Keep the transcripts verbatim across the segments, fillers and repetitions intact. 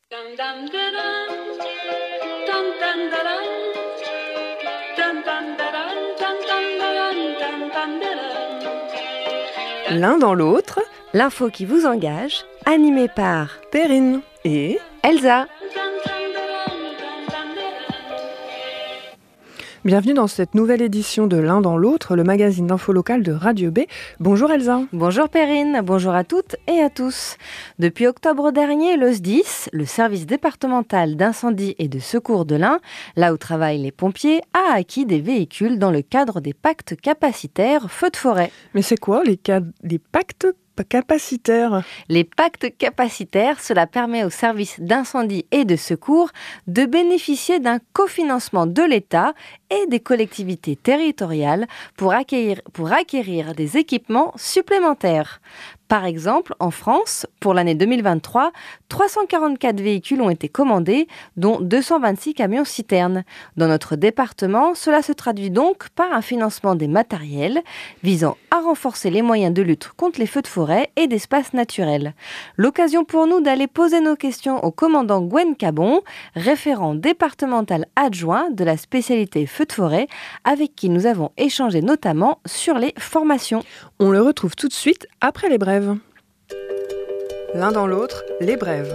L'un dans l'autre, l'info qui vous engage, animée par Perrine et Elsa. Bienvenue dans cette nouvelle édition de L'un dans l'autre, le magazine d'info locale de Radio B. Bonjour Elsa. Bonjour Perrine, bonjour à toutes et à tous. Depuis octobre dernier, le S D I S, le service départemental d'incendie et de secours de l'Ain, là où travaillent les pompiers, a acquis des véhicules dans le cadre des pactes capacitaires feux de forêt. Mais c'est quoi les, ca- les pactes capacitaires? Les pactes capacitaires, cela permet aux services d'incendie et de secours de bénéficier d'un cofinancement de l'État et des collectivités territoriales pour acquérir, pour acquérir des équipements supplémentaires. Par exemple, en France, pour l'année deux mille vingt-trois, trois cent quarante-quatre véhicules ont été commandés, dont deux cent vingt-six camions-citernes. Dans notre département, cela se traduit donc par un financement des matériels visant à renforcer les moyens de lutte contre les feux de forêt et d'espaces naturels. L'occasion pour nous d'aller poser nos questions au commandant Gwen Cabon, référent départemental adjoint de la spécialité feux de forêt, avec qui nous avons échangé notamment sur les formations. On le retrouve tout de suite après les brèves. L'un dans l'autre, les brèves.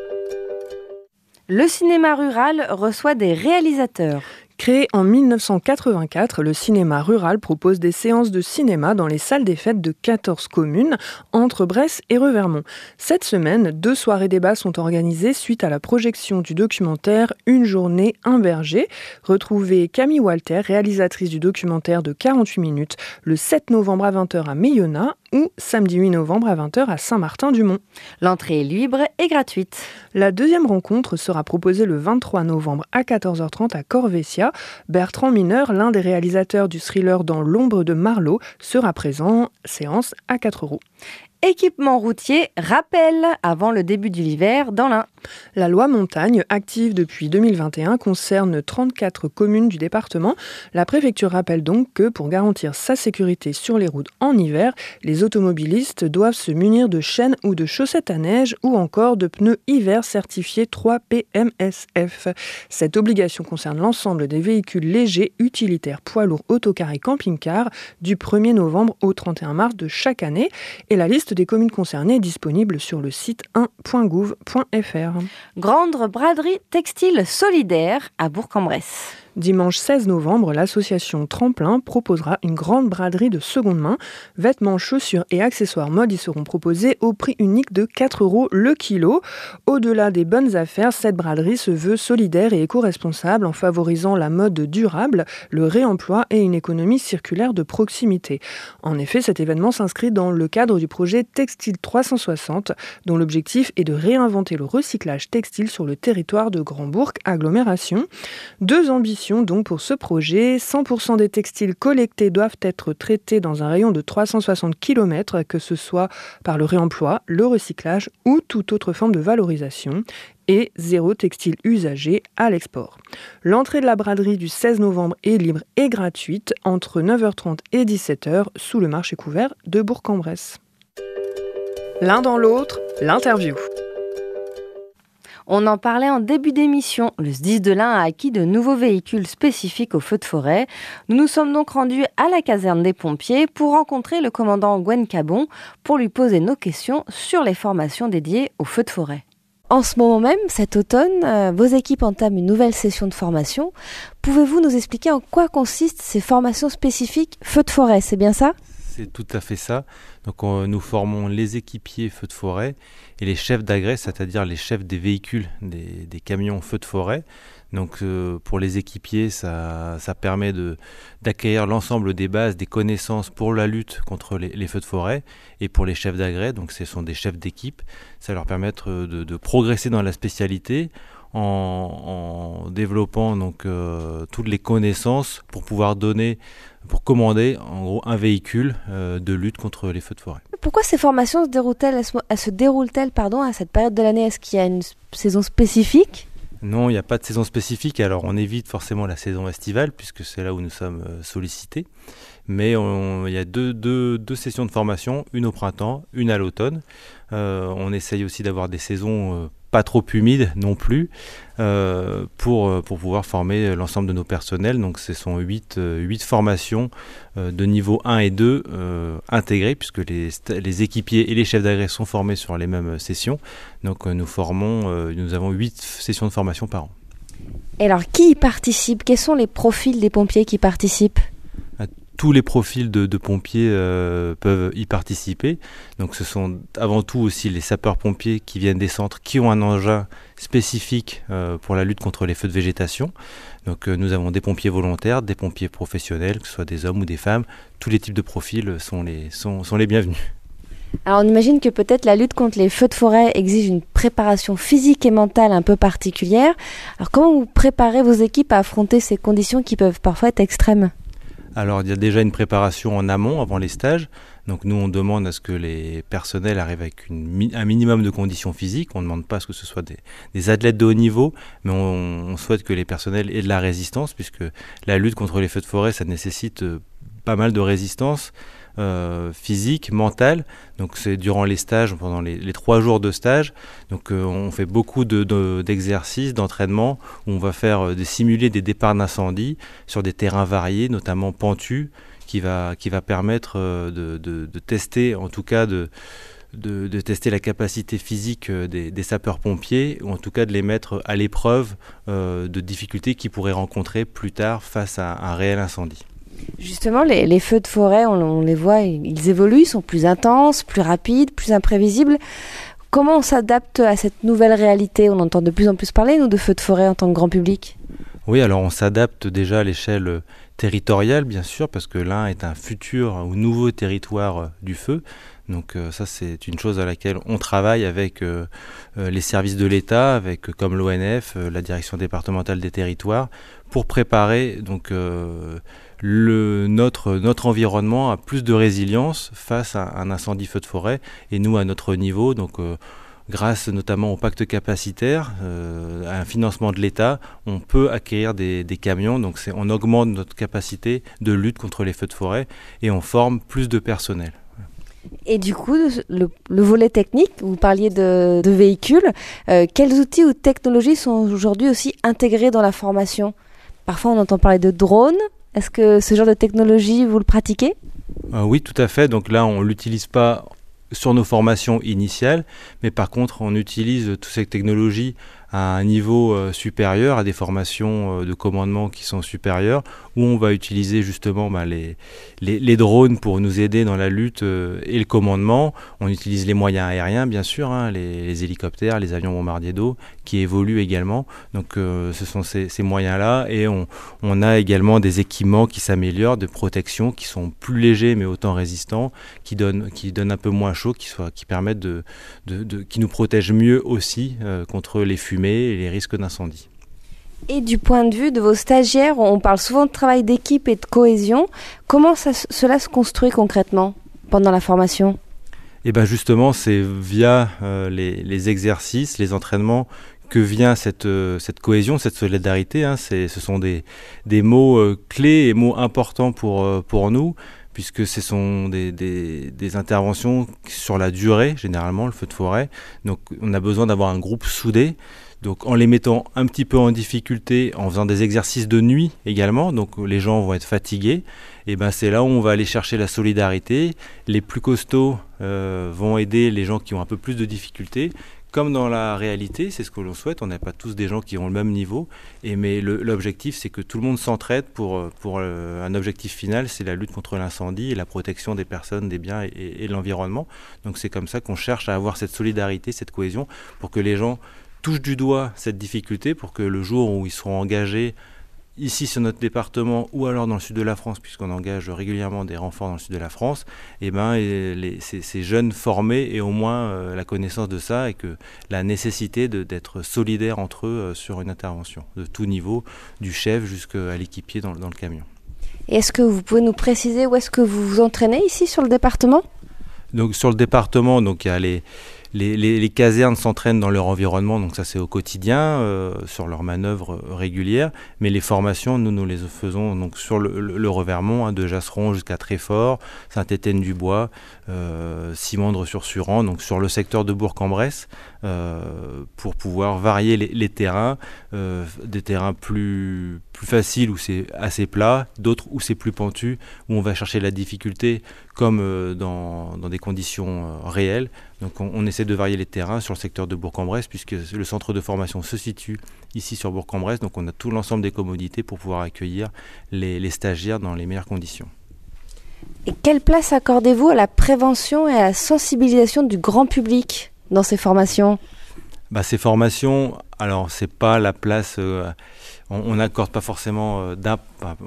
Le cinéma rural reçoit des réalisateurs. Créé en mille neuf cent quatre-vingt-quatre, le cinéma rural propose des séances de cinéma dans les salles des fêtes de quatorze communes, entre Bresse et Revermont. Cette semaine, deux soirées débats sont organisées suite à la projection du documentaire Une journée, un berger. Retrouvez Camille Walter, réalisatrice du documentaire de quarante-huit minutes, le sept novembre à vingt heures à Mayonna ou samedi huit novembre à vingt heures à Saint-Martin-du-Mont. L'entrée est libre et gratuite. La deuxième rencontre sera proposée le vingt-trois novembre à quatorze heures trente à Corvésia. Bertrand Mineur, l'un des réalisateurs du thriller Dans l'ombre de Marlowe, sera présent, séance à quatre euros. Équipement routier, rappel avant le début de l'hiver dans l'Ain. La loi montagne, active depuis deux mille vingt et un, concerne trente-quatre communes du département. La préfecture rappelle donc que pour garantir sa sécurité sur les routes en hiver, les automobilistes doivent se munir de chaînes ou de chaussettes à neige ou encore de pneus hiver certifiés trois P M S F. Cette obligation concerne l'ensemble des véhicules légers, utilitaires, poids lourds, autocars et camping-cars du premier novembre au trente et un mars de chaque année. Et la liste des communes concernées est disponible sur le site un point gouv point f r. Grande braderie textile solidaire à Bourg-en-Bresse. Dimanche seize novembre, l'association Tremplin proposera une grande braderie de seconde main. Vêtements, chaussures et accessoires mode y seront proposés au prix unique de quatre euros le kilo. Au-delà des bonnes affaires, cette braderie se veut solidaire et éco-responsable en favorisant la mode durable, le réemploi et une économie circulaire de proximité. En effet, cet événement s'inscrit dans le cadre du projet Textile trois cent soixante, dont l'objectif est de réinventer le recyclage textile sur le territoire de Grand-Bourg agglomération. Deux ambitions donc pour ce projet, cent pour cent des textiles collectés doivent être traités dans un rayon de trois cent soixante kilomètres, que ce soit par le réemploi, le recyclage ou toute autre forme de valorisation, et zéro textile usagé à l'export. L'entrée de la braderie du seize novembre est libre et gratuite entre neuf heures trente et dix-sept heures sous le marché couvert de Bourg-en-Bresse. L'un dans l'autre, l'interview. On en parlait en début d'émission. Le S D I S de l'Ain a acquis de nouveaux véhicules spécifiques aux feux de forêt. Nous nous sommes donc rendus à la caserne des pompiers pour rencontrer le commandant Gwen Cabon pour lui poser nos questions sur les formations dédiées aux feux de forêt. En ce moment même, cet automne, euh, vos équipes entament une nouvelle session de formation. Pouvez-vous nous expliquer en quoi consistent ces formations spécifiques feux de forêt, c'est bien ça ? C'est tout à fait ça. Donc on, nous formons les équipiers feux de forêt et les chefs d'agrès, c'est-à-dire les chefs des véhicules, des, des camions feux de forêt. Donc euh, pour les équipiers, ça, ça permet de, d'acquérir l'ensemble des bases, des connaissances pour la lutte contre les, les feux de forêt. Et pour les chefs d'agrès, donc ce sont des chefs d'équipe, ça leur permet de, de progresser dans la spécialité en, en développant donc euh, toutes les connaissances pour pouvoir donner, pour commander en gros un véhicule euh, de lutte contre les feux de forêt. Pourquoi ces formations se déroulent-elles, elles se, elles se déroulent-elles pardon, à cette période de l'année ? Est-ce qu'il y a une saison spécifique ? Non, il n'y a pas de saison spécifique. Alors on évite forcément la saison estivale puisque c'est là où nous sommes euh, sollicités. Mais on, il y a deux, deux, deux sessions de formation, une au printemps, une à l'automne. Euh, on essaye aussi d'avoir des saisons euh, pas trop humide non plus, euh, pour, pour pouvoir former l'ensemble de nos personnels. Donc ce sont huit, euh, huit formations euh, de niveau un et deux euh, intégrées, puisque les, les équipiers et les chefs d'agrès sont formés sur les mêmes sessions. Donc euh, nous formons, euh, nous avons huit sessions de formation par an. Et alors, qui y participe? Quels sont les profils des pompiers qui participent? Tous les profils de, de pompiers euh, peuvent y participer. Donc ce sont avant tout aussi les sapeurs-pompiers qui viennent des centres, qui ont un engin spécifique euh, pour la lutte contre les feux de végétation. Donc euh, nous avons des pompiers volontaires, des pompiers professionnels, que ce soit des hommes ou des femmes. Tous les types de profils sont les, sont, sont les bienvenus. Alors on imagine que peut-être la lutte contre les feux de forêt exige une préparation physique et mentale un peu particulière. Alors comment vous préparez vos équipes à affronter ces conditions qui peuvent parfois être extrêmes ? Alors, il y a déjà une préparation en amont, avant les stages. Donc, nous, on demande à ce que les personnels arrivent avec une, un minimum de conditions physiques. On ne demande pas à ce que ce soit des, des athlètes de haut niveau, mais on, on souhaite que les personnels aient de la résistance, puisque la lutte contre les feux de forêt, ça nécessite pas mal de résistance euh, physique, mentale. Donc, c'est durant les stages, pendant les, les trois jours de stage. Donc, euh, on fait beaucoup de, de, d'exercices, d'entraînement, où on va faire euh, des, simuler des départs d'incendie sur des terrains variés, notamment pentus, qui va, qui va permettre euh, de, de, de tester, en tout cas, de, de, de tester la capacité physique des, des sapeurs-pompiers, ou en tout cas de les mettre à l'épreuve euh, de difficultés qu'ils pourraient rencontrer plus tard face à un réel incendie. Justement, les, les feux de forêt, on, on les voit, ils évoluent, ils sont plus intenses, plus rapides, plus imprévisibles. Comment on s'adapte à cette nouvelle réalité? On entend de plus en plus parler, nous, de feux de forêt en tant que grand public. Oui, alors on s'adapte déjà à l'échelle territoriale, bien sûr, parce que l'Ain est un futur ou nouveau territoire du feu. Donc euh, ça, c'est une chose à laquelle on travaille avec euh, euh, les services de l'État, avec comme l'O N F, euh, la direction départementale des territoires, pour préparer donc euh, le, notre, notre environnement à plus de résilience face à un incendie feu de forêt. Et nous, à notre niveau, donc euh, grâce notamment au pacte capacitaire, euh, à un financement de l'État, on peut acquérir des, des camions. Donc c'est, on augmente notre capacité de lutte contre les feux de forêt et on forme plus de personnel. Et du coup, le, le volet technique, vous parliez de, de véhicules, euh, quels outils ou technologies sont aujourd'hui aussi intégrés dans la formation? Parfois, on entend parler de drones. Est-ce que ce genre de technologie, vous le pratiquez? euh, Oui, tout à fait. Donc là, on ne l'utilise pas sur nos formations initiales, mais par contre, on utilise toutes ces technologies à un niveau euh, supérieur, à des formations euh, de commandement qui sont supérieures, où on va utiliser justement bah, les, les, les drones pour nous aider dans la lutte euh, et le commandement. On utilise les moyens aériens, bien sûr, hein, les, les hélicoptères, les avions bombardiers d'eau, qui évoluent également. Donc euh, ce sont ces, ces moyens-là, et on, on a également des équipements qui s'améliorent, de protection, qui sont plus légers mais autant résistants, qui donnent, qui donnent un peu moins chaud, qui, soient, qui permettent de, de, de, qui nous protègent mieux aussi euh, contre les fumées et les risques d'incendie. Et du point de vue de vos stagiaires, on parle souvent de travail d'équipe et de cohésion. Comment ça, cela se construit concrètement pendant la formation? Et bien justement, c'est via euh, les, les exercices, les entraînements, que vient cette, euh, cette cohésion, cette solidarité. Hein. C'est, ce sont des, des mots euh, clés et mots importants pour, euh, pour nous, puisque ce sont des, des, des interventions sur la durée, généralement, le feu de forêt. Donc on a besoin d'avoir un groupe soudé. Donc en les mettant un petit peu en difficulté, en faisant des exercices de nuit également, donc les gens vont être fatigués, et ben c'est là où on va aller chercher la solidarité. Les plus costauds euh, vont aider les gens qui ont un peu plus de difficultés. Comme dans la réalité, c'est ce que l'on souhaite, on n'a pas tous des gens qui ont le même niveau, et mais le, l'objectif c'est que tout le monde s'entraide pour, pour euh, un objectif final, c'est la lutte contre l'incendie et la protection des personnes, des biens et, et, et de l'environnement. Donc c'est comme ça qu'on cherche à avoir cette solidarité, cette cohésion, pour que les gens touchent du doigt cette difficulté, pour que le jour où ils seront engagés ici sur notre département ou alors dans le sud de la France, puisqu'on engage régulièrement des renforts dans le sud de la France, et ben, et les, ces, ces jeunes formés aient au moins euh, la connaissance de ça, et que la nécessité de, d'être solidaires entre eux euh, sur une intervention de tout niveau, du chef jusqu'à l'équipier dans, dans le camion. Et est-ce que vous pouvez nous préciser où est-ce que vous vous entraînez ici sur le département ? Donc sur le département, donc il y a les, les, les, les casernes s'entraînent dans leur environnement, donc ça c'est au quotidien, euh, sur leurs manœuvres régulières. Mais les formations, nous, nous les faisons donc sur le, le, le Revermont, hein, de Jasseron jusqu'à Tréfort, Saint-Étienne-du-Bois, euh, Simandre-sur-Suran, donc sur le secteur de Bourg-en-Bresse, euh, pour pouvoir varier les, les terrains, euh, des terrains plus, plus faciles où c'est assez plat, d'autres où c'est plus pentu, où on va chercher la difficulté comme euh, dans, dans des conditions euh, réelles. Donc on, on essaie de varier les terrains sur le secteur de Bourg-en-Bresse, puisque le centre de formation se situe ici sur Bourg-en-Bresse, donc on a tout l'ensemble des commodités pour pouvoir accueillir les, les stagiaires dans les meilleures conditions. Et quelle place accordez-vous à la prévention et à la sensibilisation du grand public dans ces formations ? Bah, ces formations, alors c'est pas la place... Euh, on n'accorde pas forcément euh, d'imp...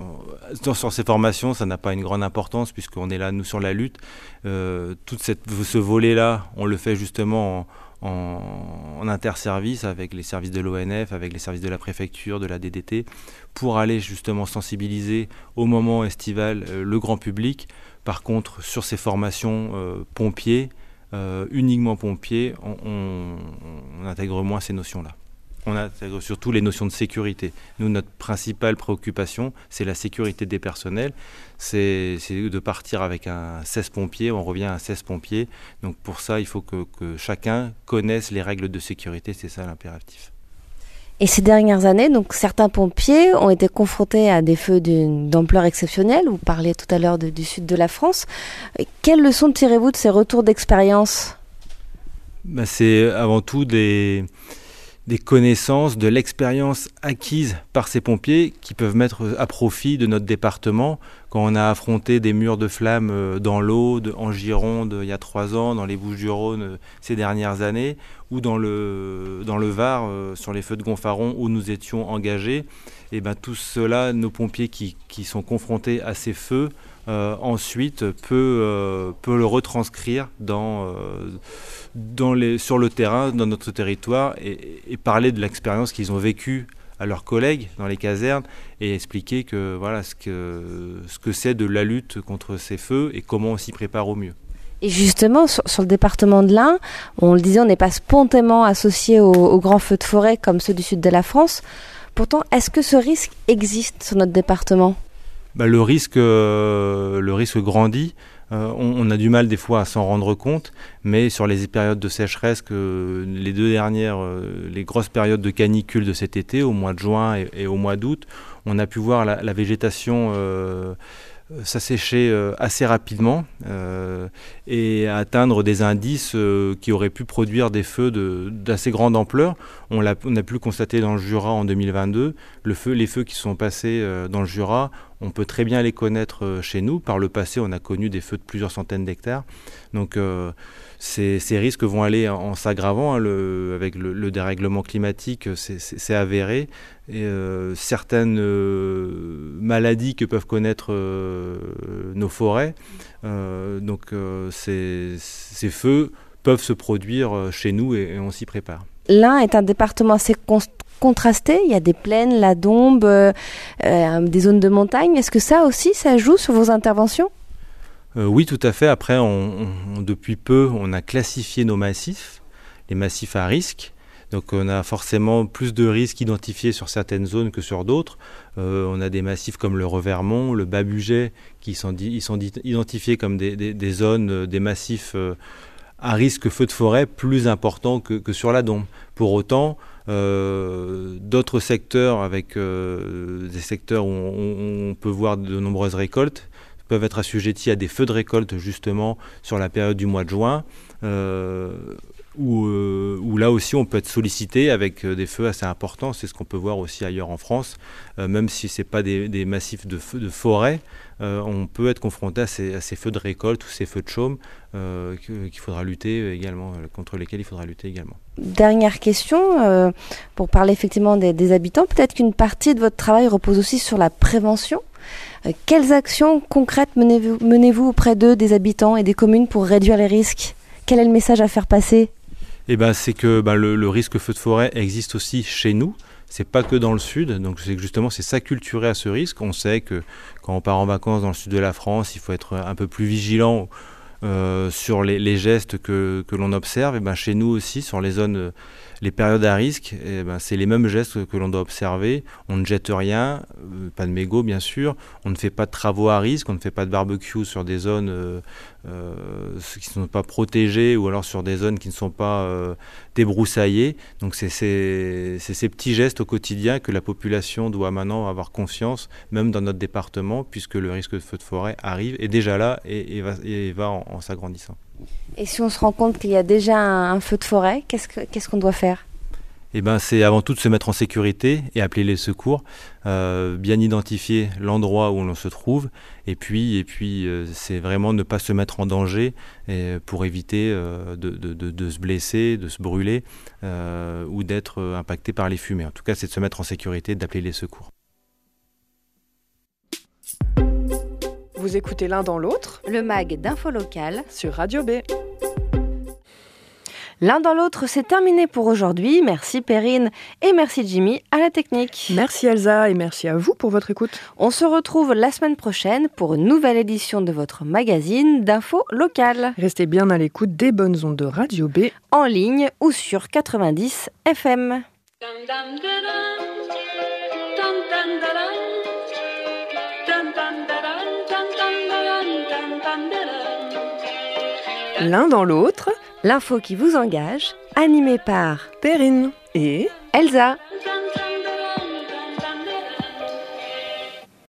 Sur, sur ces formations, ça n'a pas une grande importance puisqu'on est là, nous, sur la lutte. Euh, tout cette, ce volet-là, on le fait justement en, en, en interservice avec les services de l'O N F, avec les services de la préfecture, de la D D T, pour aller justement sensibiliser au moment estival euh, le grand public. Par contre, sur ces formations euh, pompiers, euh, uniquement pompiers, on, on, on intègre moins ces notions-là. On intègre surtout les notions de sécurité. Nous, notre principale préoccupation, c'est la sécurité des personnels. C'est, c'est de partir avec un seize pompiers, on revient à un seize pompiers. Donc pour ça, il faut que, que chacun connaisse les règles de sécurité, c'est ça l'impératif. Et ces dernières années, donc certains pompiers ont été confrontés à des feux d'une, d'ampleur exceptionnelle. Vous parliez tout à l'heure de, du sud de la France. Quelles leçons tirez-vous de ces retours d'expérience ? Ben, c'est avant tout des... des connaissances, de l'expérience acquise par ces pompiers qui peuvent mettre à profit de notre département. Quand on a affronté des murs de flammes dans l'Aude, en Gironde il y a trois ans, dans les Bouches-du-Rhône ces dernières années, ou dans le, dans le Var, euh, sur les feux de Gonfaron où nous étions engagés, et ben tout cela, nos pompiers qui, qui sont confrontés à ces feux, euh, ensuite peut, euh, peut le retranscrire dans, euh, dans les, sur le terrain, dans notre territoire, et, et parler de l'expérience qu'ils ont vécue à leurs collègues dans les casernes et expliquer que, voilà, ce, que, ce que c'est de la lutte contre ces feux et comment on s'y prépare au mieux. Et justement, sur, sur le département de l'Ain, on le disait, on n'est pas spontanément associé aux, aux grands feux de forêt comme ceux du sud de la France. Pourtant, est-ce que ce risque existe sur notre département ? Bah, le risque, euh, le risque grandit. Euh, on, on a du mal des fois à s'en rendre compte, mais sur les périodes de sécheresse, que les deux dernières, euh, les grosses périodes de canicule de cet été, au mois de juin et, et au mois d'août, on a pu voir la, la végétation euh, s'assécher euh, assez rapidement euh, et atteindre des indices euh, qui auraient pu produire des feux de, d'assez grande ampleur. On, l'a, on a pu le constater dans le Jura en deux mille vingt-deux. Le feu, les feux qui sont passés euh, dans le Jura, on peut très bien les connaître euh, chez nous. Par le passé, on a connu des feux de plusieurs centaines d'hectares. Donc euh, ces, ces risques vont aller en, en s'aggravant. Hein, le, avec le, le dérèglement climatique, c'est, c'est, c'est avéré. Et, euh, certaines euh, maladies que peuvent connaître euh, nos forêts, euh, donc euh, ces, ces feux peuvent se produire chez nous et, et on s'y prépare. L'Ain est un département assez con- contrasté, il y a des plaines, la Dombes, euh, euh, des zones de montagne. Est-ce que ça aussi, ça joue sur vos interventions ? euh, Oui, tout à fait. Après, on, on, depuis peu, on a classifié nos massifs, les massifs à risque. Donc on a forcément plus de risques identifiés sur certaines zones que sur d'autres. Euh, on a des massifs comme le Revermont, le Bas-Bugey, qui sont, ils sont identifiés comme des, des, des zones, des massifs euh, à risque feu de forêt plus importants que, que sur la Dombe. Pour autant, euh, d'autres secteurs, avec euh, des secteurs où on, on peut voir de nombreuses récoltes, peuvent être assujettis à des feux de récolte justement sur la période du mois de juin. Euh, Où, euh, où là aussi on peut être sollicité avec euh, des feux assez importants. C'est ce qu'on peut voir aussi ailleurs en France, euh, même si ce n'est pas des, des massifs de, feux, de forêt, euh, on peut être confronté à ces, à ces feux de récolte ou ces feux de chaume euh, qu'il faudra lutter également, contre lesquels il faudra lutter également. Dernière question, euh, pour parler effectivement des, des habitants, peut-être qu'une partie de votre travail repose aussi sur la prévention. Euh, quelles actions concrètes menez-vous, menez-vous auprès d'eux, des habitants et des communes pour réduire les risques ? Quel est le message à faire passer ? Eh ben, c'est que ben, le, le risque feu de forêt existe aussi chez nous. C'est pas que dans le sud, donc c'est justement c'est s'acculturer à ce risque. On sait que quand on part en vacances dans le sud de la France, il faut être un peu plus vigilant euh, sur les, les gestes que, que l'on observe, et ben chez nous aussi, sur les zones, euh, les périodes à risque, et ben c'est les mêmes gestes que, que l'on doit observer. On ne jette rien, euh, pas de mégots bien sûr, on ne fait pas de travaux à risque, on ne fait pas de barbecue sur des zones euh, euh, qui ne sont pas protégées ou alors sur des zones qui ne sont pas euh, débroussaillées. Donc c'est, c'est, c'est ces petits gestes au quotidien que la population doit maintenant avoir conscience, même dans notre département, puisque le risque de feu de forêt arrive, est déjà là et, et va, et va en, en s'agrandissant. Et si on se rend compte qu'il y a déjà un, un feu de forêt, qu'est-ce, que, qu'est-ce qu'on doit faire ? Eh ben, c'est avant tout de se mettre en sécurité et appeler les secours, euh, bien identifier l'endroit où l'on se trouve, et puis, et puis euh, c'est vraiment ne pas se mettre en danger et pour éviter euh, de, de, de, de se blesser, de se brûler euh, ou d'être impacté par les fumées. En tout cas, c'est de se mettre en sécurité et d'appeler les secours. Vous écoutez L'un dans l'autre, le mag d'Info Local sur Radio B. L'un dans l'autre, c'est terminé pour aujourd'hui. Merci Perrine et merci Jimmy à la technique. Merci Elsa et merci à vous pour votre écoute. On se retrouve la semaine prochaine pour une nouvelle édition de votre magazine d'Info Local. Restez bien à l'écoute des bonnes ondes de Radio B, en ligne ou sur quatre-vingt-dix F M. L'un dans l'autre, l'info qui vous engage, animée par Perrine et Elsa.